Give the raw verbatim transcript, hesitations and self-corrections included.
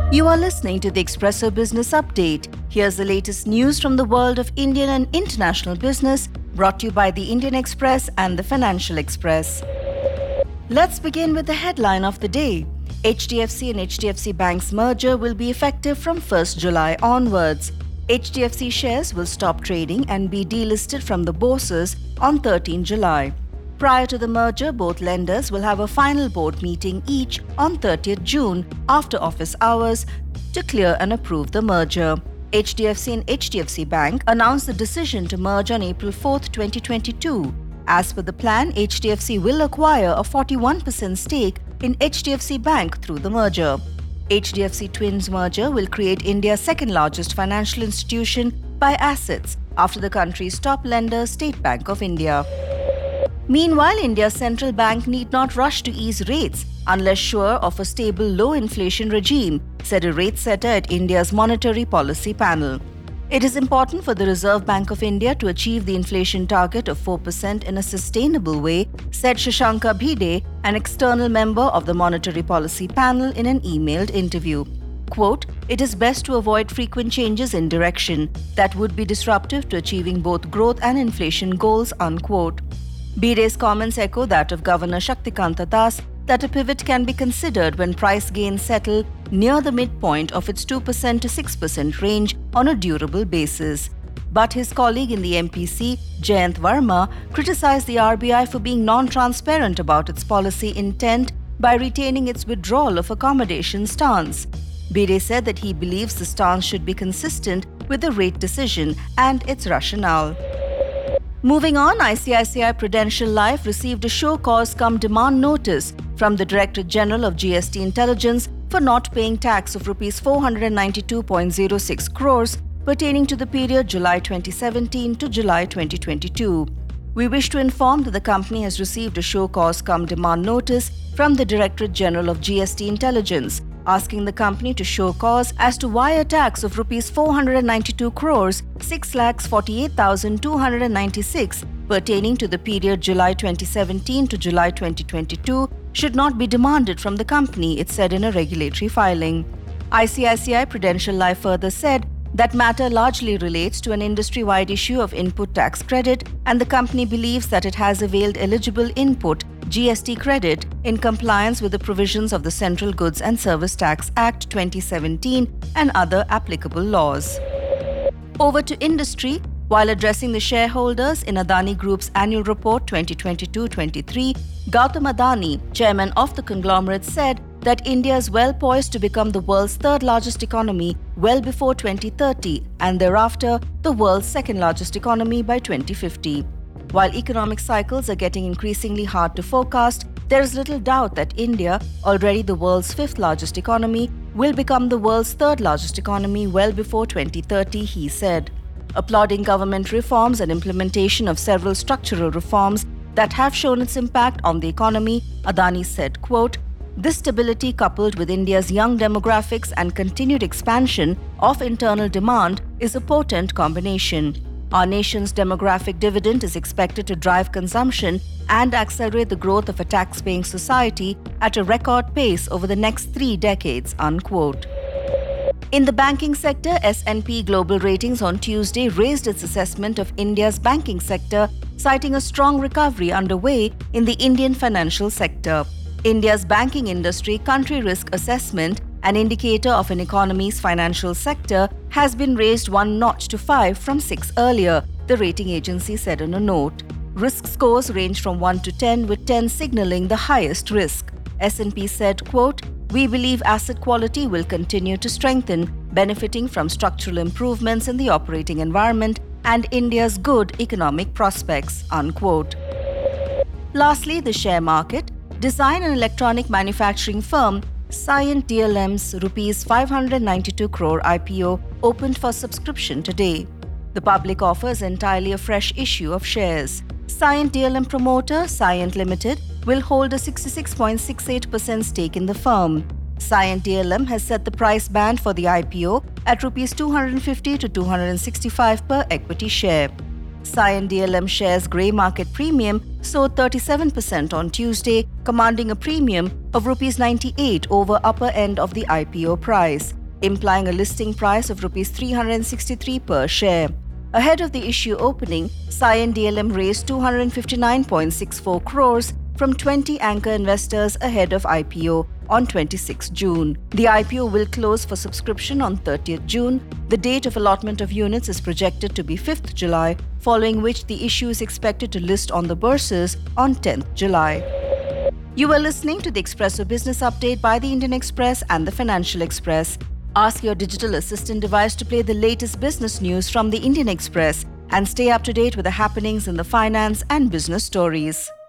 You are listening to the Expresso Business Update. Here's the latest news from the world of Indian and international business, brought to you by the Indian Express and the Financial Express. Let's begin with the headline of the day. H D F C and H D F C Bank's merger will be effective from first July onwards. H D F C shares will stop trading and be delisted from the bourses on thirteenth July. Prior to the merger, both lenders will have a final board meeting each on thirtieth June after office hours to clear and approve the merger. H D F C and H D F C Bank announced the decision to merge on April fourth, twenty twenty-two. As per the plan, H D F C will acquire a forty-one percent stake in H D F C Bank through the merger. H D F C Twins merger will create India's second largest financial institution by assets after the country's top lender, State Bank of India. Meanwhile, India's central bank need not rush to ease rates unless sure of a stable low inflation regime, said a rate setter at India's Monetary Policy Panel. It is important for the Reserve Bank of India to achieve the inflation target of four percent in a sustainable way, said Shashanka Bhide, an external member of the Monetary Policy Panel, in an emailed interview. Quote, "It is best to avoid frequent changes in direction that would be disruptive to achieving both growth and inflation goals," unquote. Bhide's comments echo that of Governor Shaktikanta Das that a pivot can be considered when price gains settle near the midpoint of its two percent to six percent range on a durable basis. But his colleague in the M P C, Jayant Verma, criticized the R B I for being non-transparent about its policy intent by retaining its withdrawal of accommodation stance. Bhide said that he believes the stance should be consistent with the rate decision and its rationale. Moving on, I C I C I Prudential Life received a show cause cum demand notice from the Directorate General of G S T Intelligence for not paying tax of rupees four hundred ninety-two point zero six crores pertaining to the period July twenty seventeen to July twenty twenty-two. We wish to inform that the company has received a show cause cum demand notice from the Directorate General of G S T Intelligence, asking the company to show cause as to why a tax of rupees four hundred ninety-two crores six lakh forty-eight thousand two hundred ninety-six pertaining to the period July twenty seventeen to July twenty twenty-two should not be demanded from the company, it said in a regulatory filing. I C I C I Prudential Life further said that matter largely relates to an industry-wide issue of input tax credit, and the company believes that it has availed eligible input G S T credit in compliance with the provisions of the Central Goods and Service Tax Act twenty seventeen and other applicable laws. Over to industry. While addressing the shareholders in Adani Group's annual report twenty twenty-two twenty-three, Gautam Adani, chairman of the conglomerate, said that India is well poised to become the world's third largest economy well before twenty thirty and thereafter the world's second largest economy by twenty fifty. While economic cycles are getting increasingly hard to forecast, there is little doubt that India, already the world's fifth largest economy, will become the world's third largest economy well before twenty thirty, he said. Applauding government reforms and implementation of several structural reforms that have shown its impact on the economy, Adani said, quote, "This stability, coupled with India's young demographics and continued expansion of internal demand, is a potent combination. Our nation's demographic dividend is expected to drive consumption and accelerate the growth of a tax-paying society at a record pace over the next three decades," unquote. In the banking sector, S and P Global Ratings on Tuesday raised its assessment of India's banking sector, citing a strong recovery underway in the Indian financial sector. India's banking industry country risk assessment, an indicator of an economy's financial sector, has been raised one notch to five from six earlier, the rating agency said in a note. Risk scores range from one to ten, with ten signaling the highest risk. S and P said, quote, "We believe asset quality will continue to strengthen, benefiting from structural improvements in the operating environment and India's good economic prospects," unquote. Lastly, the share market. Design and electronic manufacturing firm Cyient D L M's rupees five hundred ninety-two crore I P O opened for subscription today. The public offers entirely a fresh issue of shares. Cyient D L M promoter Cyient Limited will hold a sixty-six point six eight percent stake in the firm. Cyient D L M has set the price band for the I P O at rupees two hundred fifty to two hundred sixty-five per equity share. Cyan D L M shares grey market premium soared thirty-seven percent on Tuesday, commanding a premium of rupees ninety-eight over upper end of the I P O price, implying a listing price of rupees three hundred sixty-three per share. Ahead of the issue opening, Cyan D L M raised two hundred fifty-nine point six four crores from twenty anchor investors ahead of I P O on twenty-sixth June. The I P O will close for subscription on thirtieth June. The date of allotment of units is projected to be fifth July, following which the issue is expected to list on the bourses on tenth July. You are listening to the Expresso Business Update by the Indian Express and the Financial Express. Ask your digital assistant device to play the latest business news from the Indian Express and stay up to date with the happenings in the finance and business stories.